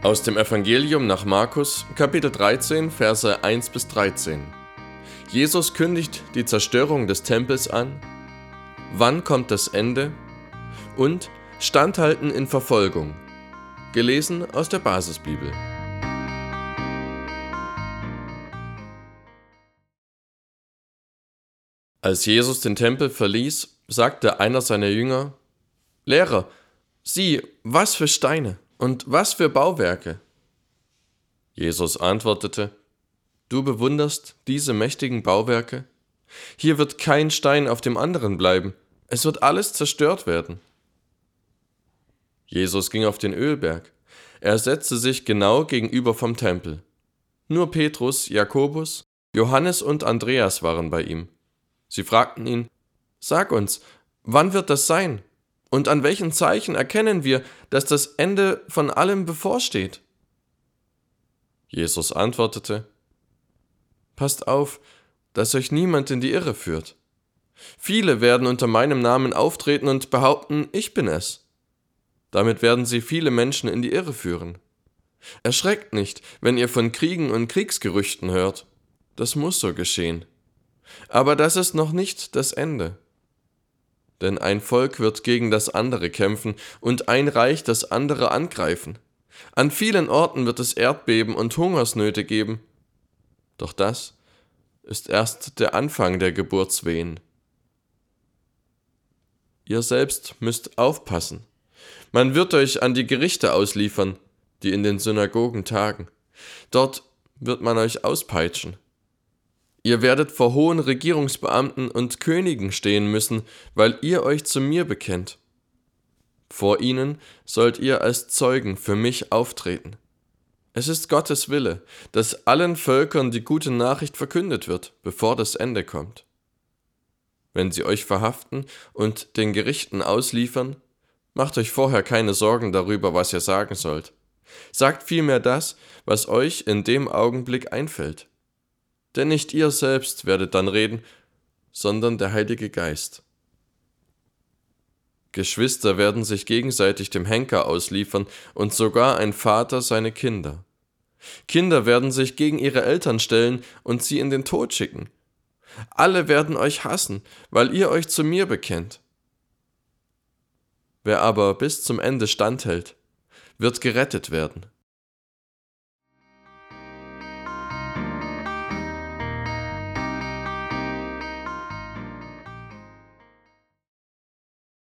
Aus dem Evangelium nach Markus, Kapitel 13, Verse 1-13. Jesus kündigt die Zerstörung des Tempels an. Wann kommt das Ende? Und Standhalten in Verfolgung. Gelesen aus der Basisbibel. Als Jesus den Tempel verließ, sagte einer seiner Jünger: Lehrer, sieh, was für Steine und was für Bauwerke. Jesus antwortete: Du bewunderst diese mächtigen Bauwerke? Hier wird kein Stein auf dem anderen bleiben, es wird alles zerstört werden. Jesus ging auf den Ölberg. Er setzte sich genau gegenüber vom Tempel. Nur Petrus, Jakobus, Johannes und Andreas waren bei ihm. Sie fragten ihn: Sag uns, wann wird das sein? Und an welchen Zeichen erkennen wir, dass das Ende von allem bevorsteht? Jesus antwortete: Passt auf, dass euch niemand in die Irre führt. Viele werden unter meinem Namen auftreten und behaupten, ich bin es. Damit werden sie viele Menschen in die Irre führen. Erschreckt nicht, wenn ihr von Kriegen und Kriegsgerüchten hört. Das muss so geschehen. Aber das ist noch nicht das Ende. Denn ein Volk wird gegen das andere kämpfen und ein Reich das andere angreifen. An vielen Orten wird es Erdbeben und Hungersnöte geben. Doch das ist erst der Anfang der Geburtswehen. Ihr selbst müsst aufpassen. Man wird euch an die Gerichte ausliefern, die in den Synagogen tagen. Dort wird man euch auspeitschen. Ihr werdet vor hohen Regierungsbeamten und Königen stehen müssen, weil ihr euch zu mir bekennt. Vor ihnen sollt ihr als Zeugen für mich auftreten. Es ist Gottes Wille, dass allen Völkern die gute Nachricht verkündet wird, bevor das Ende kommt. Wenn sie euch verhaften und den Gerichten ausliefern, macht euch vorher keine Sorgen darüber, was ihr sagen sollt. Sagt vielmehr das, was euch in dem Augenblick einfällt. Denn nicht ihr selbst werdet dann reden, sondern der Heilige Geist. Geschwister werden sich gegenseitig dem Henker ausliefern und sogar ein Vater seine Kinder. Kinder werden sich gegen ihre Eltern stellen und sie in den Tod schicken. Alle werden euch hassen, weil ihr euch zu mir bekennt. Wer aber bis zum Ende standhält, wird gerettet werden.